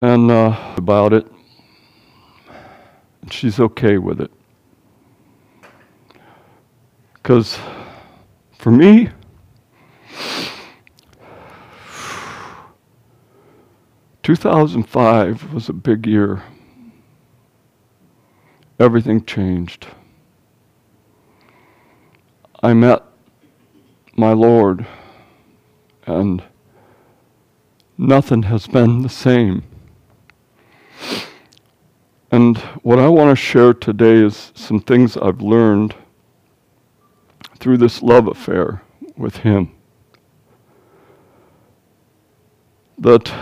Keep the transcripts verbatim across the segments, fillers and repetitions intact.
and uh, about it. And she's okay with it. Because for me, two thousand five was a big year. Everything changed. I met my Lord, and nothing has been the same. And what I want to share today is some things I've learned through this love affair with Him. That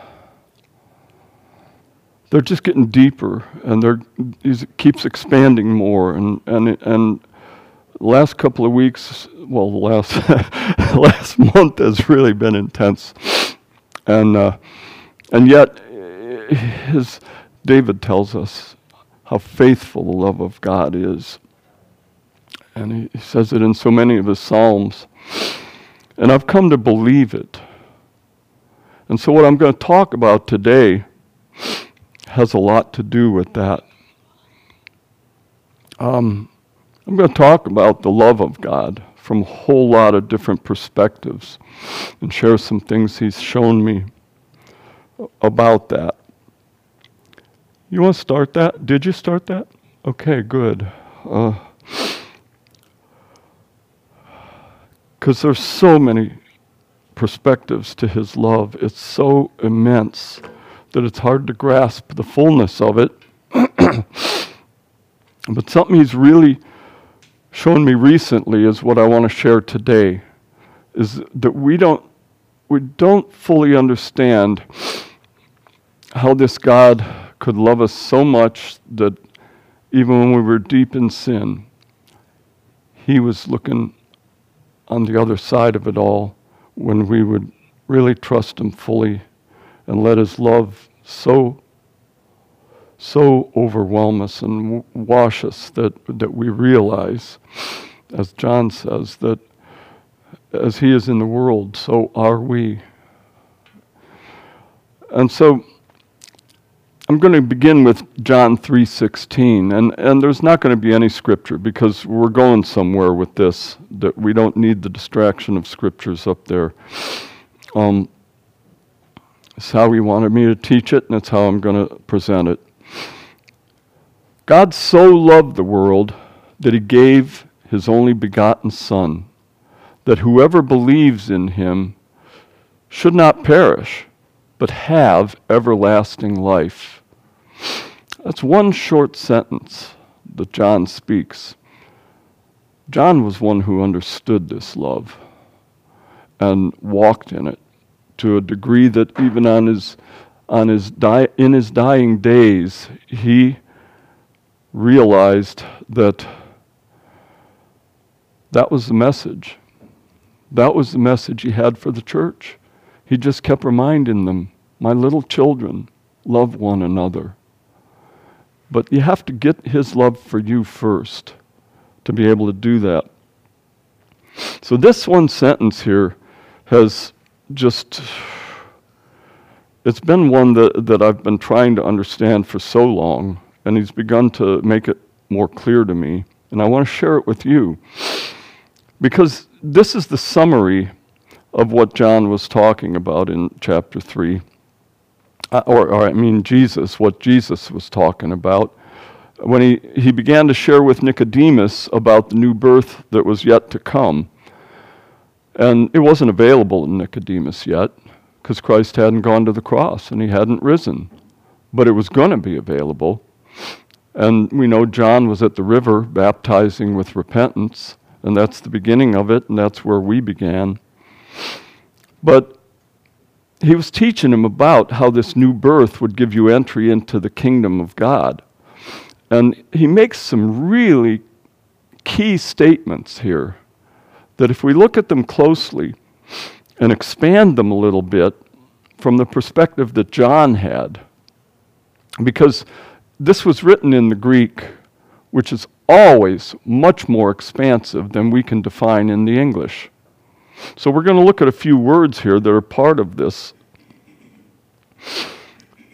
they're just getting deeper, and they're it keeps expanding more. And and and the last couple of weeks, well, the last last month has really been intense, and uh, and yet, his David tells us how faithful the love of God is, and he, he says it in so many of his psalms, and I've come to believe it. And so, what I'm going to talk about today has a lot to do with that. Um, I'm going to talk about the love of God from a whole lot of different perspectives and share some things He's shown me about that. You want to start that? Did you start that? Okay, good. Because uh, there's so many perspectives to His love. It's so immense that it's hard to grasp the fullness of it. But something He's really shown me recently is what I want to share today, is that we don't we don't fully understand how this God could love us so much that even when we were deep in sin, He was looking on the other side of it all when we would really trust Him fully and let His love so, so overwhelm us and w- wash us that, that we realize, as John says, that as He is in the world, so are we. And so I'm going to begin with John three sixteen, and, and there's not going to be any scripture because we're going somewhere with this, that we don't need the distraction of scriptures up there. Um, it's how He wanted me to teach it, and it's how I'm going to present it. God so loved the world that He gave His only begotten Son, that whoever believes in Him should not perish, but have everlasting life. That's one short sentence that John speaks. John was one who understood this love and walked in it to a degree that even on his on his di- in his dying days, he realized that that was the message. That was the message he had for the church. He just kept reminding them, my little children, love one another. But you have to get His love for you first to be able to do that. So this one sentence here has just, it's been one that, that I've been trying to understand for so long, and He's begun to make it more clear to me, and I want to share it with you. Because this is the summary of what John was talking about in chapter three. Uh, or, or I mean Jesus, what Jesus was talking about. When he, he began to share with Nicodemus about the new birth that was yet to come. And it wasn't available to Nicodemus yet, because Christ hadn't gone to the cross and He hadn't risen. But it was going to be available. And we know John was at the river baptizing with repentance, and that's the beginning of it, and that's where we began. But he was teaching him about how this new birth would give you entry into the kingdom of God. And he makes some really key statements here that if we look at them closely and expand them a little bit from the perspective that John had, because this was written in the Greek, which is always much more expansive than we can define in the English. So we're going to look at a few words here that are part of this.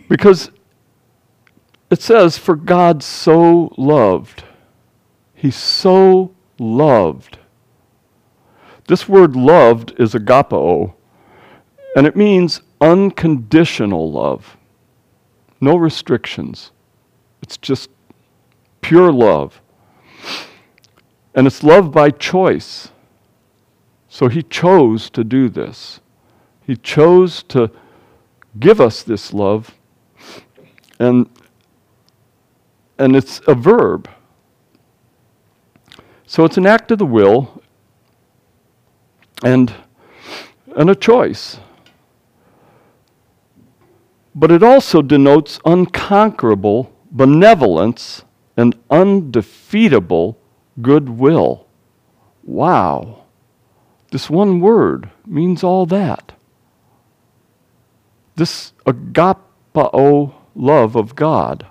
Because it says, for God so loved. He so loved. This word loved is agapao, and it means unconditional love. No restrictions. It's just pure love. And it's love by choice. So he chose to do this. He chose to give us this love. And, and it's a verb. So it's an act of the will and, and a choice. But it also denotes unconquerable benevolence and undefeatable goodwill. Wow. This one word means all that. This agapao love of God.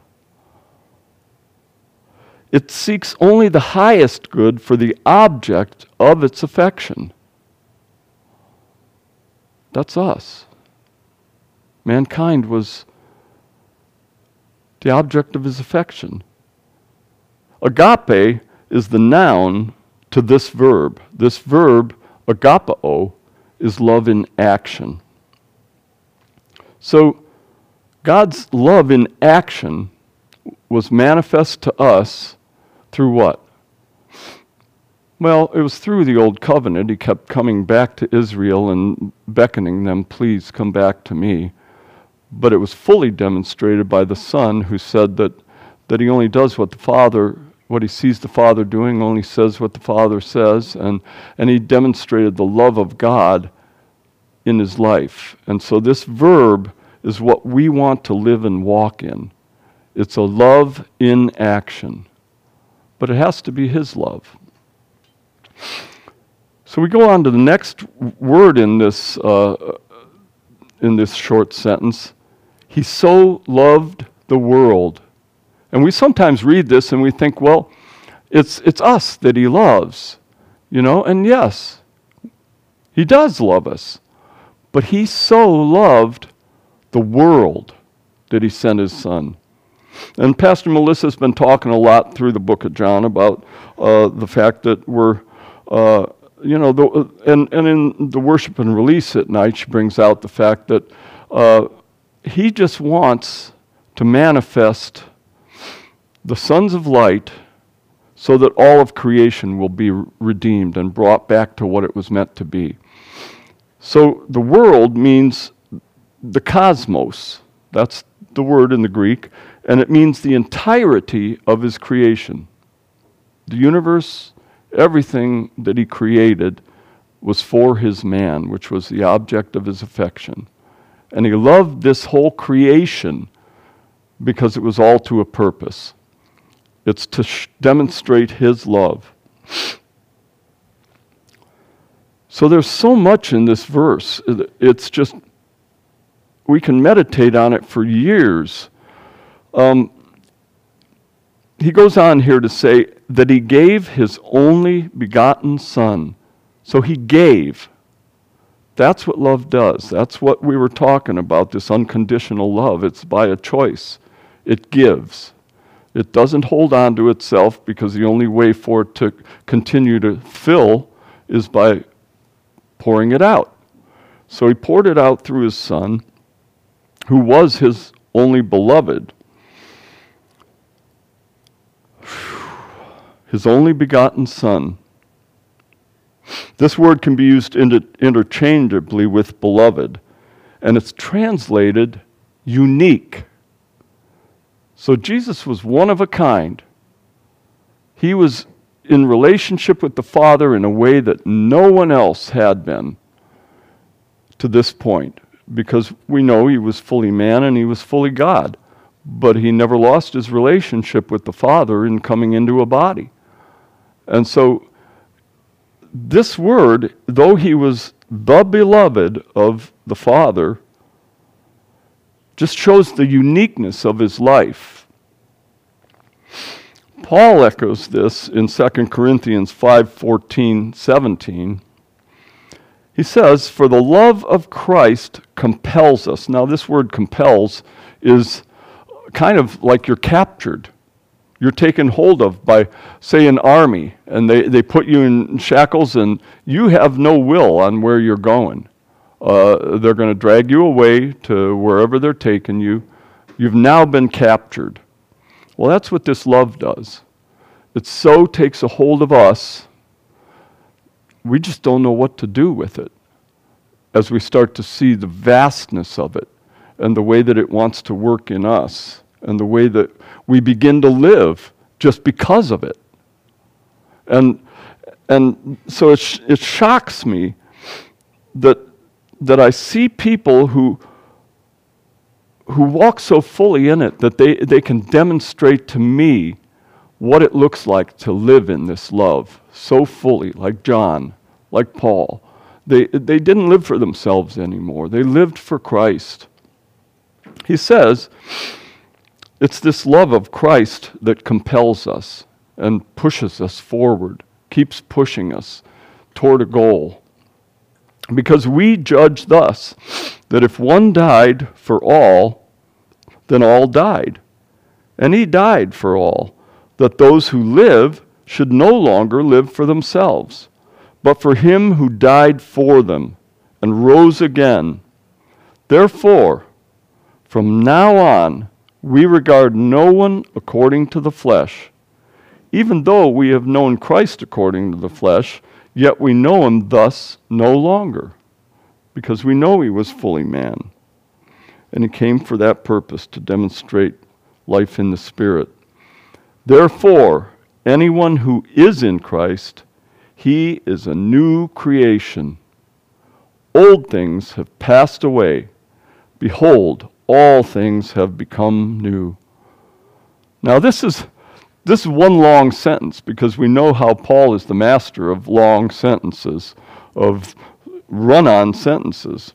It seeks only the highest good for the object of its affection. That's us. Mankind was the object of his affection. Agape is the noun to this verb. This verb, agapao, is love in action. So, God's love in action was manifest to us through what? Well, it was through the Old Covenant. He kept coming back to Israel and beckoning them, please come back to me. But it was fully demonstrated by the Son, who said that, that he only does what the Father, what he sees the Father doing, only says what the Father says, and, and he demonstrated the love of God in his life. And so this verb is what we want to live and walk in. It's a love in action. But it has to be his love. So we go on to the next word in this uh, in this short sentence. He so loved the world. And we sometimes read this and we think, well, it's it's us that he loves, you know, and yes, he does love us. But he so loved the world that he sent his Son. And Pastor Melissa's been talking a lot through the book of John about uh, the fact that we're, uh, you know, the, and, and in the worship and release at night, she brings out the fact that uh, he just wants to manifest the sons of light so that all of creation will be redeemed and brought back to what it was meant to be. So the world means the cosmos. That's the word in the Greek. And it means the entirety of his creation. The universe, everything that he created was for his man, which was the object of his affection. And he loved this whole creation because it was all to a purpose. It's to sh- demonstrate his love. So there's so much in this verse. It's just, we can meditate on it for years. Um, he goes on here to say that he gave his only begotten Son. So he gave. That's what love does. That's what we were talking about, this unconditional love. It's by a choice. It gives. It doesn't hold on to itself, because the only way for it to continue to fill is by pouring it out. So he poured it out through his Son, who was his only beloved. His only begotten Son. This word can be used inter- interchangeably with beloved, and it's translated unique. So Jesus was one of a kind. He was in relationship with the Father in a way that no one else had been to this point, because we know he was fully man and he was fully God, but he never lost his relationship with the Father in coming into a body. And so this word, though he was the beloved of the Father, just shows the uniqueness of his life. Paul echoes this in Second Corinthians five, fourteen, seventeen. He says, "For the love of Christ compels us." Now, this word compels is kind of like you're captured. You're taken hold of by, say, an army, and they, they put you in shackles, and you have no will on where you're going. Uh, they're going to drag you away to wherever they're taking you. You've now been captured. Well, that's what this love does. It so takes a hold of us, we just don't know what to do with it as we start to see the vastness of it and the way that it wants to work in us and the way that we begin to live just because of it. And and so it, sh- it shocks me that that I see people who who walk so fully in it that they, they can demonstrate to me what it looks like to live in this love so fully, like John, like Paul. They, they didn't live for themselves anymore. They lived for Christ. He says, it's this love of Christ that compels us and pushes us forward, keeps pushing us toward a goal. Because we judge thus, that if one died for all, then all died. And he died for all, that those who live should no longer live for themselves, but for him who died for them and rose again. Therefore, from now on, we regard no one according to the flesh. Even though we have known Christ according to the flesh, yet we know him thus no longer, because we know he was fully man. And he came for that purpose, to demonstrate life in the Spirit. Therefore, anyone who is in Christ, he is a new creation. Old things have passed away. Behold, all things have become new. Now this is this is one long sentence, because we know how Paul is the master of long sentences, of run-on sentences.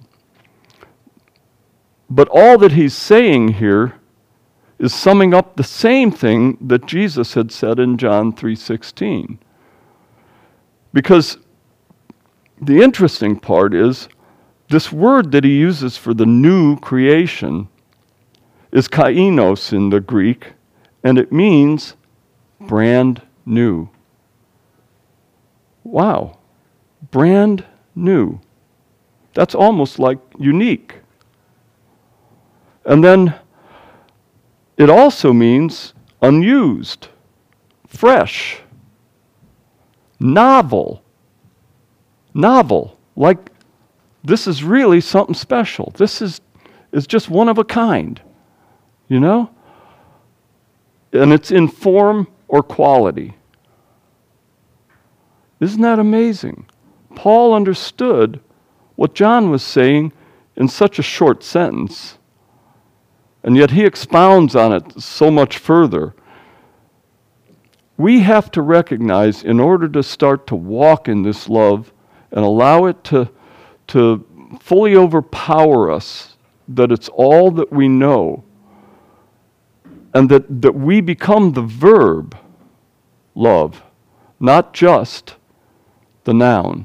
But all that he's saying here is summing up the same thing that Jesus had said in John three sixteen. Because the interesting part is, this word that he uses for the new creation is kainos in the Greek, and it means brand new. Wow. Brand new. That's almost like unique. And then it also means unused, fresh, novel. Novel. Like, this is really something special. This is, is just one of a kind, you know? And it's in form or quality. Isn't that amazing? Paul understood what John was saying in such a short sentence, and yet he expounds on it so much further. We have to recognize, in order to start to walk in this love and allow it to, to fully overpower us, that it's all that we know, and that, that we become the verb love, not just the noun.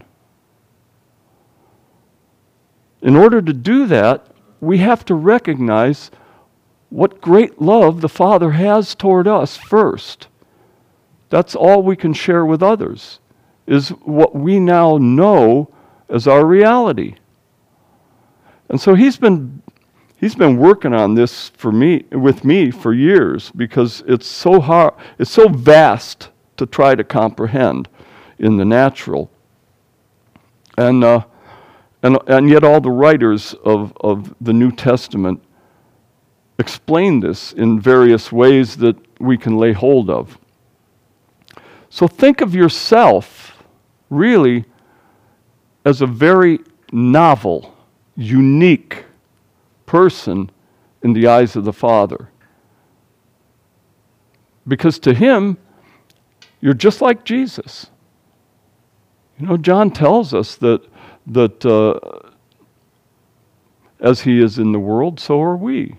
In order to do that, we have to recognize what great love the Father has toward us first. That's all we can share with others, is what we now know as our reality. And so he's been he's been working on this for me with me for years, because it's so hard, it's so vast to try to comprehend in the natural. And uh, and and yet all the writers of, of the New Testament explain this in various ways that we can lay hold of. So think of yourself really as a very novel, unique person in the eyes of the Father. Because to him, you're just like Jesus. You know, John tells us that, that uh, as he is in the world, so are we.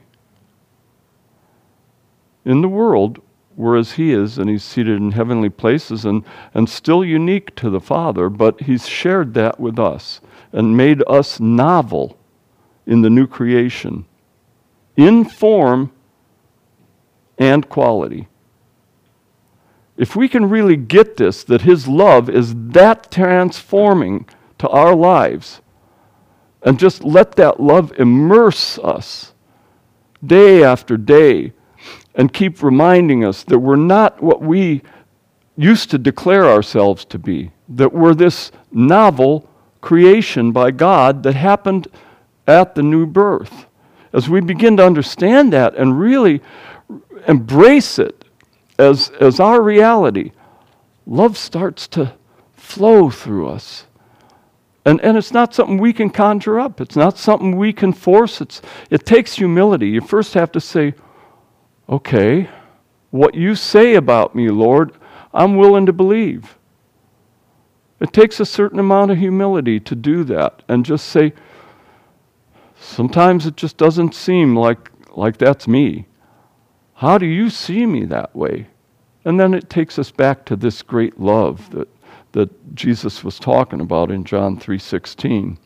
In the world, we're as he is, and he's seated in heavenly places, and, and still unique to the Father, but he's shared that with us. and made us novel in the new creation, in form and quality. If we can really get this, that His love is that transforming to our lives, and just let that love immerse us day after day, and keep reminding us that we're not what we used to declare ourselves to be, that we're this novel creation by God that happened at the new birth. As we begin to understand that and really embrace it as, as our reality, love starts to flow through us. And, and it's not something we can conjure up. It's not something we can force. It's, it takes humility. You first have to say, okay, what you say about me, Lord, I'm willing to believe. It takes a certain amount of humility to do that and just say, sometimes it just doesn't seem like, like that's me. How do you see me that way? And then it takes us back to this great love that, that Jesus was talking about in John three sixteen.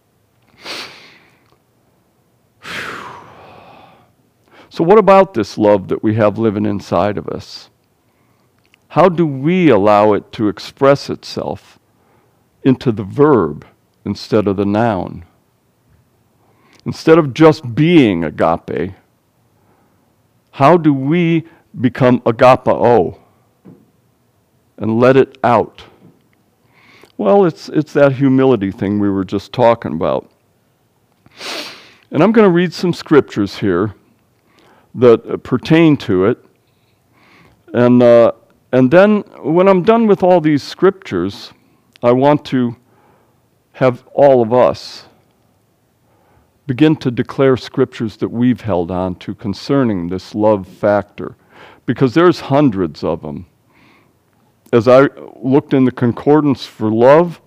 So what about this love that we have living inside of us? How do we allow it to express itself into the verb instead of the noun? Instead of just being agape, how do we become agapao and let it out? Well, it's it's that humility thing we were just talking about. And I'm going to read some scriptures here that pertain to it. And uh, and then when I'm done with all these scriptures, I want to have all of us begin to declare scriptures that we've held on to concerning this love factor, because there's hundreds of them. As I looked in the concordance for love,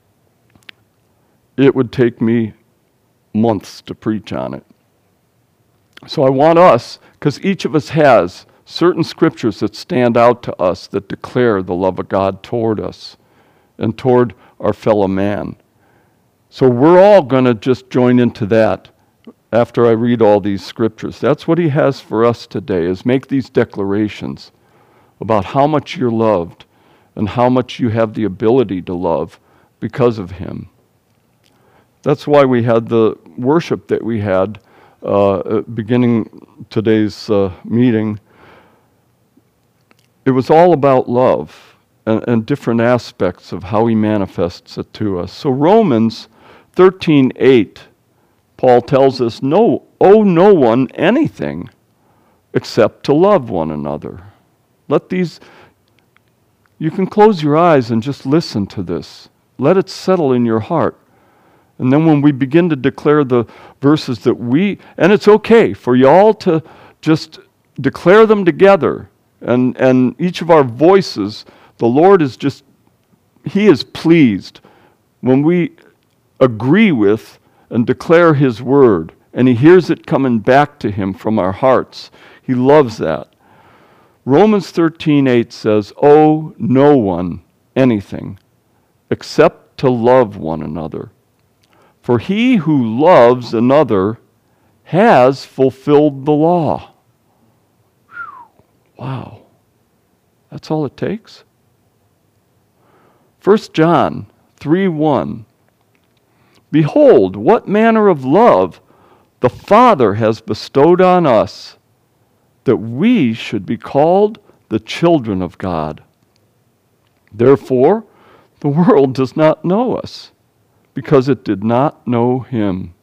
it would take me months to preach on it. So I want us, because each of us has certain scriptures that stand out to us that declare the love of God toward us and toward our fellow man. So we're all going to just join into that after I read all these scriptures. That's what He has for us today, is make these declarations about how much you're loved and how much you have the ability to love because of Him. That's why we had the worship that we had uh, beginning today's uh, meeting. It was all about love and, and different aspects of how He manifests it to us. So Romans thirteen eight, Paul tells us, no, owe no one anything except to love one another. Let these, you can close your eyes and just listen to this. Let it settle in your heart. And then when we begin to declare the verses that we, and it's okay for y'all to just declare them together, and, and each of our voices, the Lord is just, He is pleased when we agree with and declare His word, and He hears it coming back to Him from our hearts. He loves that. Romans thirteen eight says, owe no one anything except to love one another. For he who loves another has fulfilled the law. Whew. Wow. That's all it takes? First John three one. Behold, what manner of love the Father has bestowed on us, that we should be called the children of God. Therefore, the world does not know us, because it did not know Him.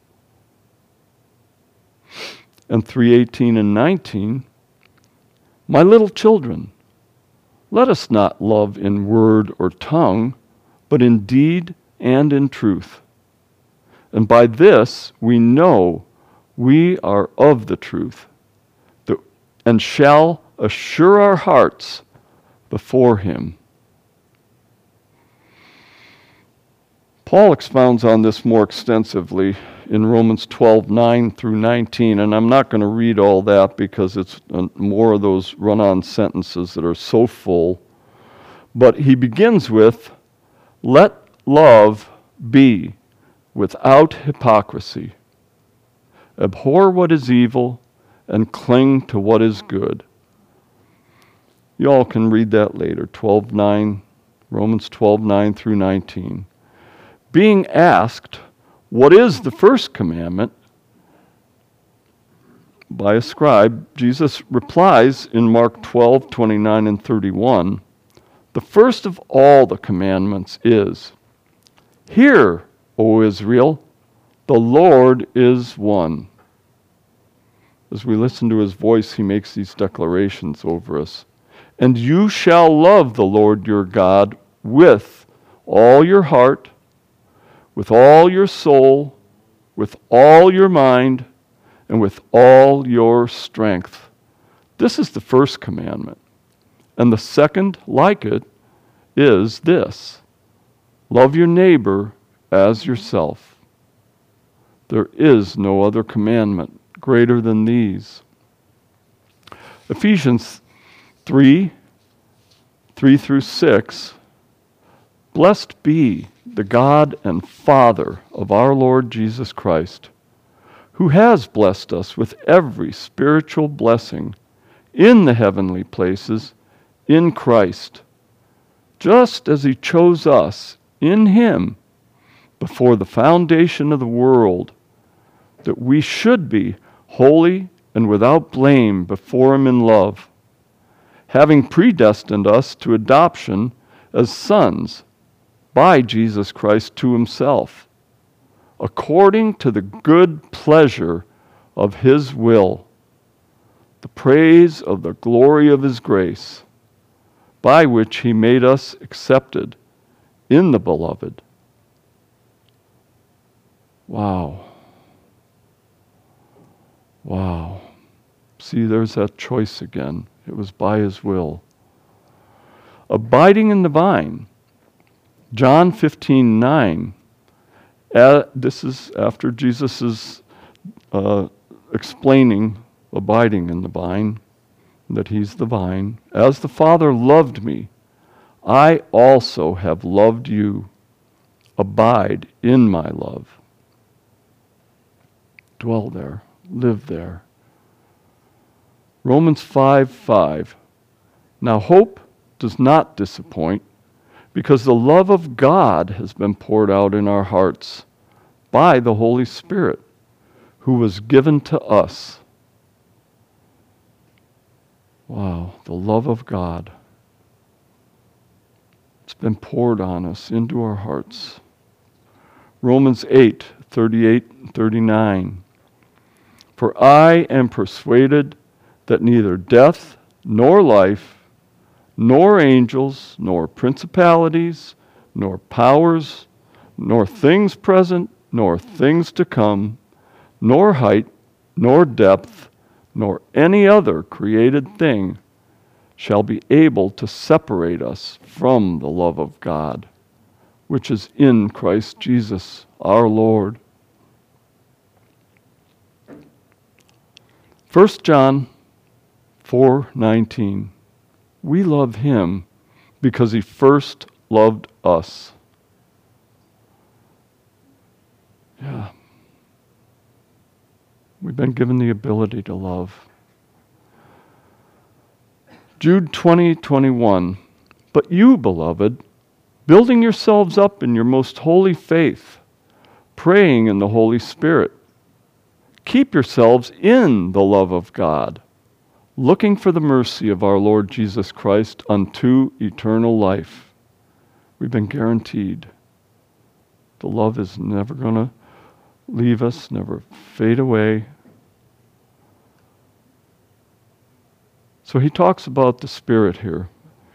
And three eighteen and nineteen, my little children, let us not love in word or tongue, but in deed and in truth. And by this we know we are of the truth, and shall assure our hearts before Him. Paul expounds on this more extensively in Romans twelve nine through nineteen, and I'm not going to read all that because it's more of those run-on sentences that are so full. But he begins with, let love be without hypocrisy. Abhor what is evil and cling to what is good. You all can read that later, twelve nine, Romans twelve nine through nineteen. Being asked, what is the first commandment? By a scribe, Jesus replies in Mark twelve twenty-nine and thirty-one, the first of all the commandments is, hear, O Israel, the Lord is one. As we listen to his voice, he makes these declarations over us. And you shall love the Lord your God with all your heart, with all your soul, with all your mind, and with all your strength. This is the first commandment. And the second, like it, is this: love your neighbor as yourself. There is no other commandment greater than these. Ephesians three, three through six. Blessed be the God and Father of our Lord Jesus Christ, who has blessed us with every spiritual blessing in the heavenly places in Christ, just as he chose us in him before the foundation of the world, that we should be holy and without blame before him in love, having predestined us to adoption as sons by Jesus Christ to himself, according to the good pleasure of his will, the praise of the glory of his grace, by which he made us accepted in the beloved. Wow. Wow. See, there's that choice again. It was by his will. Abiding in the vine. John fifteen nine. Uh, this is after Jesus is uh, explaining abiding in the vine, that he's the vine. As the Father loved me, I also have loved you. Abide in my love. Dwell there. Live there. Romans five five. Now hope does not disappoint, because the love of God has been poured out in our hearts by the Holy Spirit, who was given to us. Wow, the love of God. It's been poured on us into our hearts. Romans eight thirty-eight and thirty-nine. For I am persuaded that neither death nor life, nor angels, nor principalities, nor powers, nor things present, nor things to come, nor height, nor depth, nor any other created thing shall be able to separate us from the love of God, which is in Christ Jesus our Lord. First John four nineteen. We love him because he first loved us. Yeah. We've been given the ability to love. Jude twenty twenty-one. But you, beloved, building yourselves up in your most holy faith, praying in the Holy Spirit, keep yourselves in the love of God, looking for the mercy of our Lord Jesus Christ unto eternal life. We've been guaranteed. The love is never going to leave us, never fade away. So he talks about the Spirit here.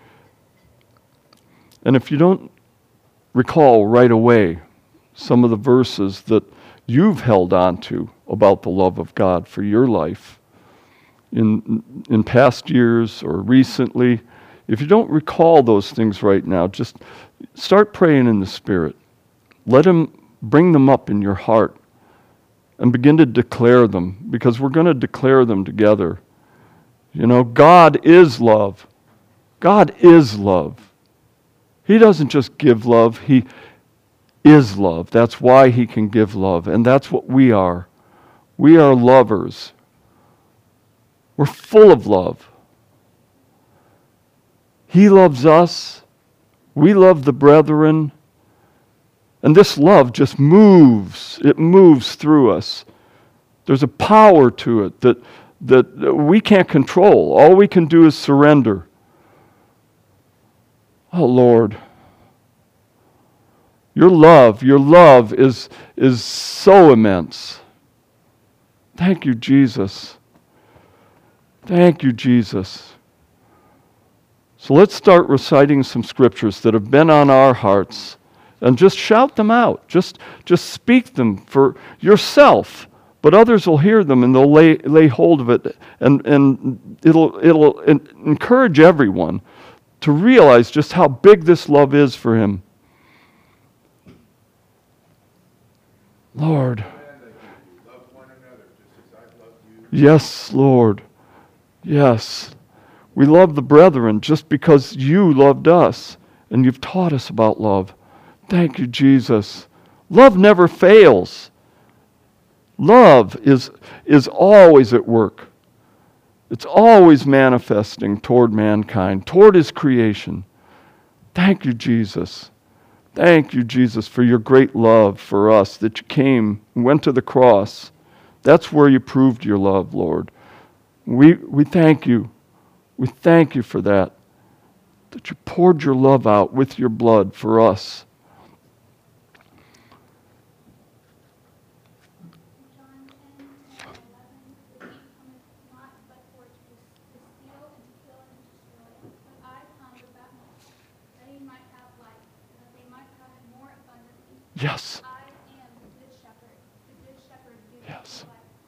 And if you don't recall right away some of the verses that you've held on to about the love of God for your life in in past years or recently, if you don't recall those things right now, just start praying in the Spirit. Let him bring them up in your heart and begin to declare them, because we're going to declare them together. You know, God is love. God is love. He doesn't just give love. He is love. That's why he can give love. And that's what we are. We are lovers. We're full of love. He loves us. We love the brethren. And this love just moves. It moves through us. There's a power to it that, that we can't control. All we can do is surrender. Oh, Lord. Your love, your love is, is so immense. Thank you, Jesus. Thank you, Jesus. So let's start reciting some scriptures that have been on our hearts and just shout them out. Just, just speak them for yourself, but others will hear them and they'll lay, lay hold of it, and, and it'll, it'll encourage everyone to realize just how big this love is for him. Lord. Yes, Lord. Yes. We love the brethren just because you loved us and you've taught us about love. Thank you, Jesus. Love never fails. Love is, is always at work. It's always manifesting toward mankind, toward his creation. Thank you, Jesus. Thank you, Jesus, for your great love for us, that you came and went to the cross. That's where you proved your love, Lord. We, we thank you. We thank you for that, that you poured your love out with your blood for us. Yes. Yes.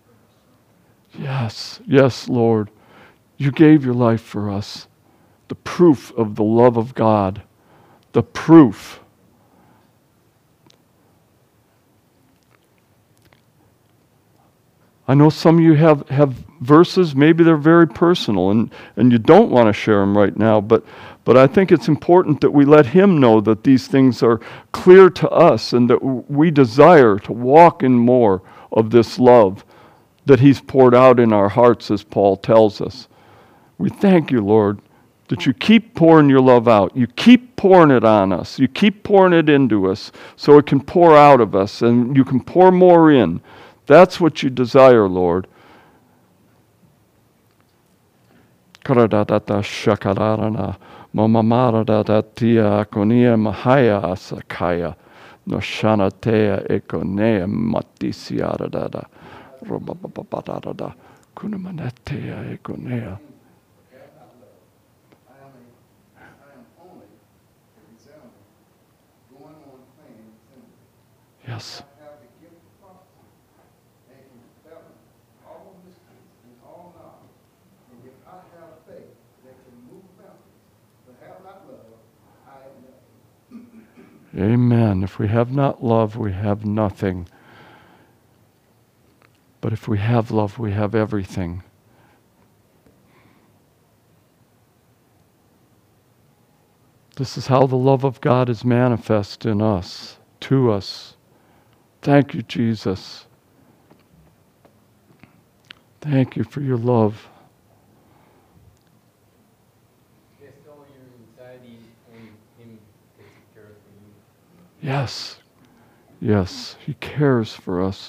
Yes. Yes, Lord. You gave your life for us. The proof of the love of God. The proof. I know some of you have, have verses, maybe they're very personal, and, and you don't want to share them right now, but, but I think it's important that we let him know that these things are clear to us and that we desire to walk in more of this love that he's poured out in our hearts, as Paul tells us. We thank you, Lord, that you keep pouring your love out. You keep pouring it on us. You keep pouring it into us so it can pour out of us and you can pour more in. That's what you desire, Lord. Karadata shakarana mamamarada tia akonia mahaya asakaya noshanatea ekonea matisiarada robababadarada kunamanatea ekonea. Yes. Amen. If we have not love, we have nothing. But if we have love, we have everything. This is how the love of God is manifest in us, to us. Thank you, Jesus. Thank you for your love. Yes, yes, he cares for us.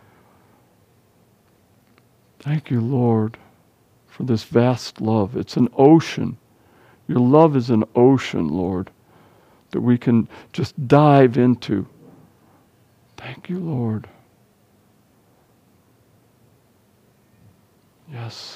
Thank you, Lord, for this vast love. It's an ocean. Your love is an ocean, Lord, that we can just dive into. Thank you, Lord. Yes.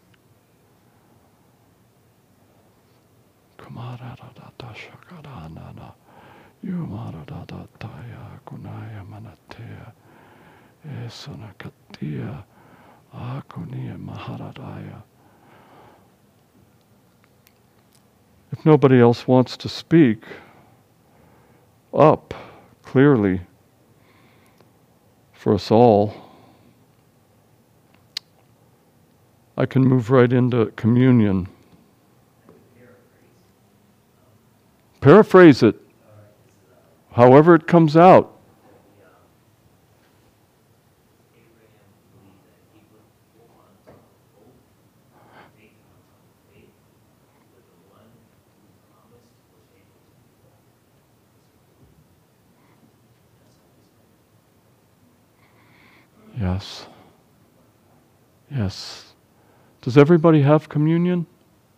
Yumaradadaya kunaya manatea esona katia akunia maharadaya. If nobody else wants to speak up clearly for us all, I can move right into communion. Paraphrase it. however it comes out. Yes. Yes. Does everybody have communion?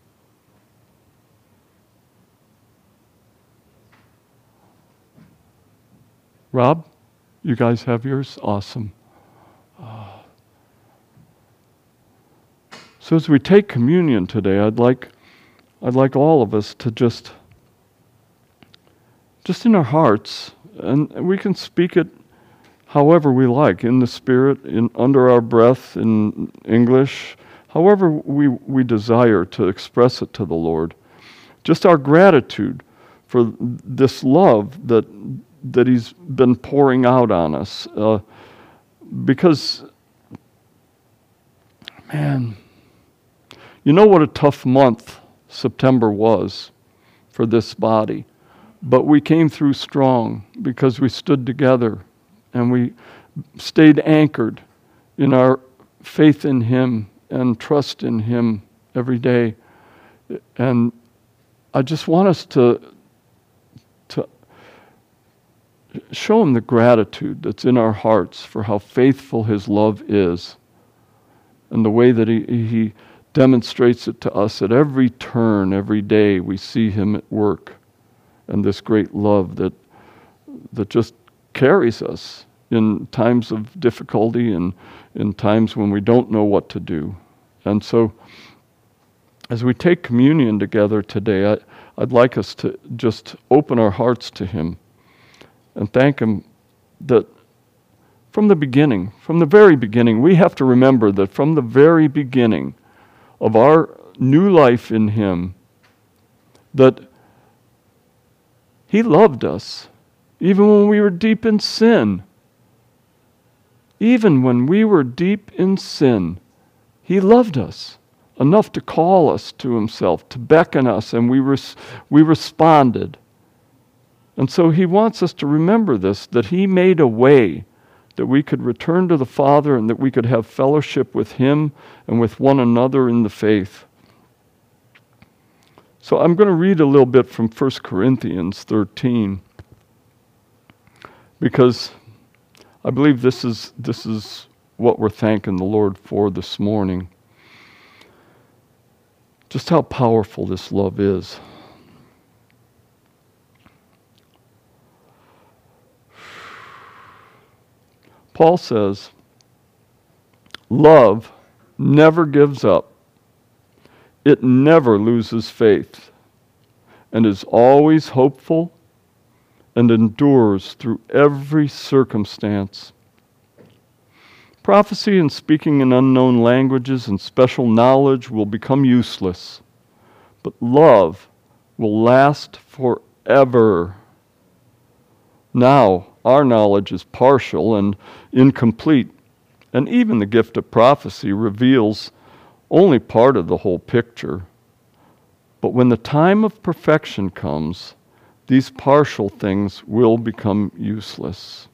Rob, you guys have yours? Awesome. Uh, so as we take communion today, I'd like I'd like all of us to just just in our hearts, and we can speak it however we like, in the Spirit, in under our breath, in English, however we, we desire to express it to the Lord. Just our gratitude for this love that that He's been pouring out on us. Uh, because, man, you know what a tough month September was for this body. But we came through strong because we stood together and we stayed anchored in our faith in Him and trust in Him every day. And I just want us to to show Him the gratitude that's in our hearts for how faithful His love is and the way that He, he demonstrates it to us at every turn, every day we see Him at work, and this great love that that just carries us in times of difficulty and in times when we don't know what to do. And so as we take communion together today, I, I'd like us to just open our hearts to Him and thank Him that from the beginning, from the very beginning, we have to remember that from the very beginning of our new life in Him, that He loved us even when we were deep in sin. Even when we were deep in sin, He loved us enough to call us to Himself, to beckon us, and we res- we responded. And so He wants us to remember this, that He made a way that we could return to the Father and that we could have fellowship with Him and with one another in the faith. So I'm going to read a little bit from First Corinthians thirteen, because I believe this is this is what we're thanking the Lord for this morning. Just how powerful this love is. Paul says, love never gives up. It never loses faith and is always hopeful and endures through every circumstance. Prophecy and speaking in unknown languages and special knowledge will become useless, but love will last forever. Now, our knowledge is partial and incomplete, and even the gift of prophecy reveals only part of the whole picture. But when the time of perfection comes, these partial things will become useless.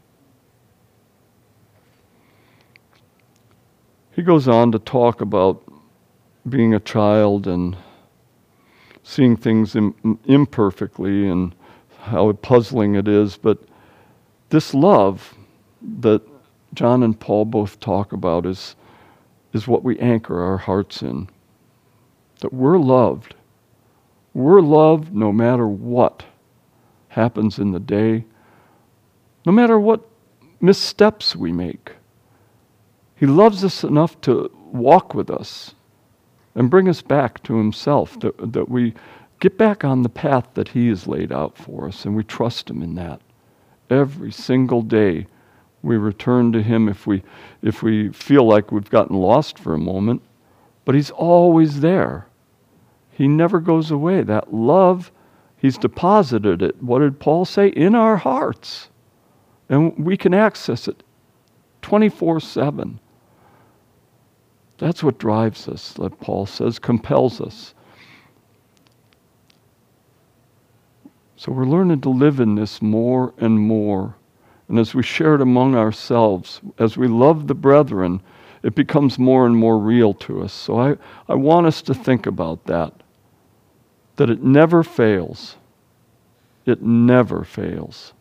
He goes on to talk about being a child and seeing things im- imperfectly and how puzzling it is, but this love that John and Paul both talk about is, is what we anchor our hearts in. That we're loved. We're loved no matter what happens in the day, no matter what missteps we make. He loves us enough to walk with us and bring us back to Himself, that, that we get back on the path that He has laid out for us, and we trust Him in that. Every single day we return to Him if we if we feel like we've gotten lost for a moment, but He's always there. He never goes away. That love, He's deposited it, what did Paul say? In our hearts. And we can access it twenty-four seven. That's what drives us, like Paul says, compels us. So we're learning to live in this more and more. And as we share it among ourselves, as we love the brethren, it becomes more and more real to us. So I, I want us to think about that, that it never fails. It never fails.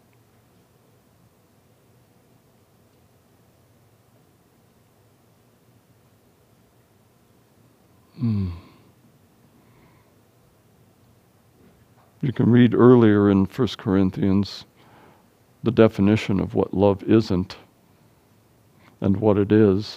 Hmm. You can read earlier in First Corinthians the definition of what love isn't and what it is.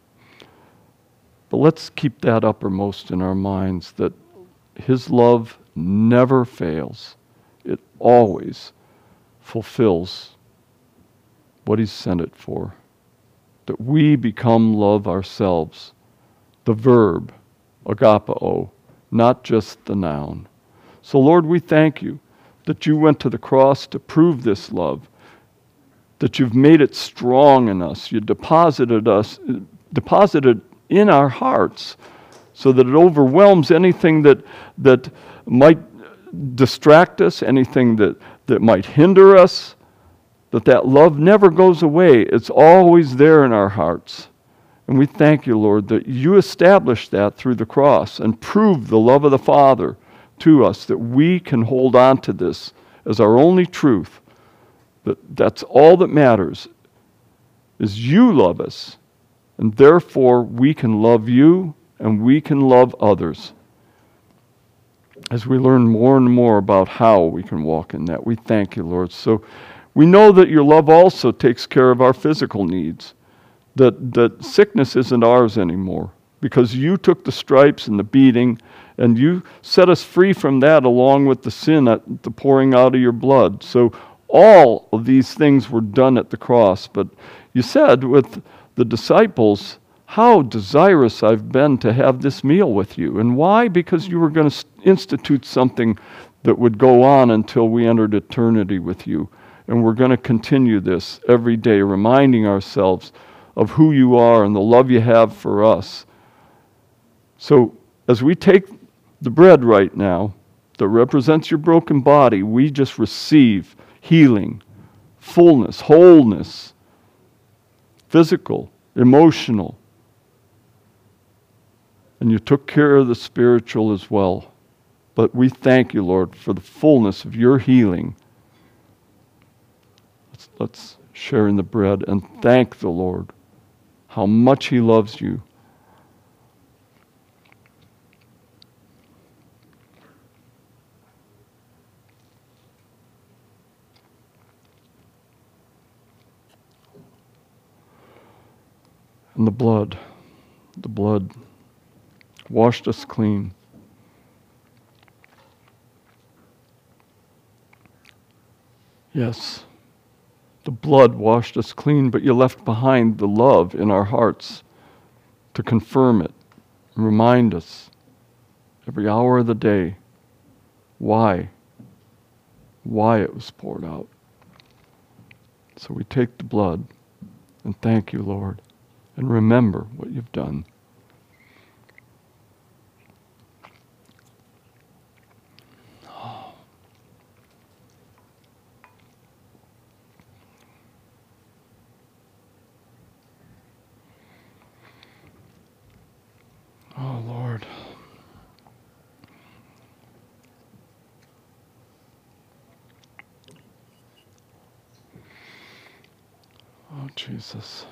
But let's keep that uppermost in our minds, that His love never fails. It always fulfills what He's sent it for. That we become love ourselves. The verb, agapao, not just the noun. So Lord, we thank You that You went to the cross to prove this love, that You've made it strong in us. You deposited us, deposited in our hearts so that it overwhelms anything that that might distract us, anything that, that might hinder us, that that love never goes away. It's always there in our hearts. And we thank You, Lord, that You established that through the cross and proved the love of the Father to us, that we can hold on to this as our only truth, that that's all that matters, is You love us, and therefore we can love You and we can love others. As we learn more and more about how we can walk in that, we thank You, Lord. So we know that Your love also takes care of our physical needs, that, that sickness isn't ours anymore, because You took the stripes and the beating, and You set us free from that along with the sin at the pouring out of Your blood. So all of these things were done at the cross. But You said with the disciples, how desirous I've been to have this meal with You. And why? Because You were going to institute something that would go on until we entered eternity with You. And we're going to continue this every day, reminding ourselves of who You are and the love You have for us. So as we take the bread right now that represents Your broken body, we just receive healing, fullness, wholeness, physical, emotional. And You took care of the spiritual as well. But we thank You, Lord, for the fullness of Your healing. Let's, let's share in the bread and thank the Lord how much He loves You. And the blood, the blood washed us clean. Yes, the blood washed us clean, but You left behind the love in our hearts to confirm it and remind us every hour of the day why, why it was poured out. So we take the blood and thank You, Lord, and remember what You've done. Oh, Lord. Oh, Jesus.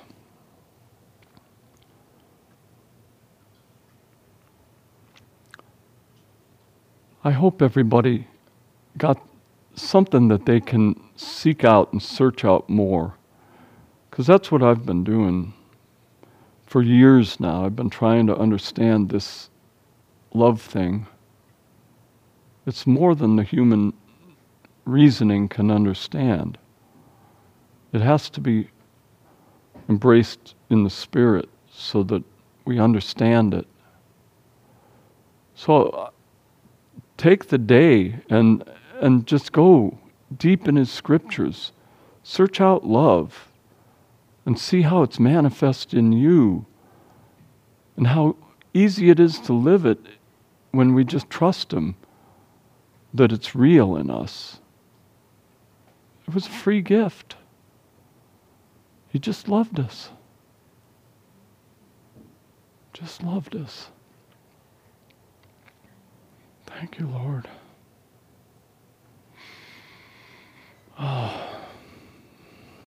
I hope everybody got something that they can seek out and search out more, because that's what I've been doing for years now. I've been trying to understand this love thing. It's more than the human reasoning can understand. It has to be embraced in the Spirit so that we understand it. So take the day and and just go deep in His scriptures. Search out love and see how it's manifest in you and how easy it is to live it when we just trust Him, that it's real in us. It was a free gift. He just loved us. Just loved us. Thank you, Lord.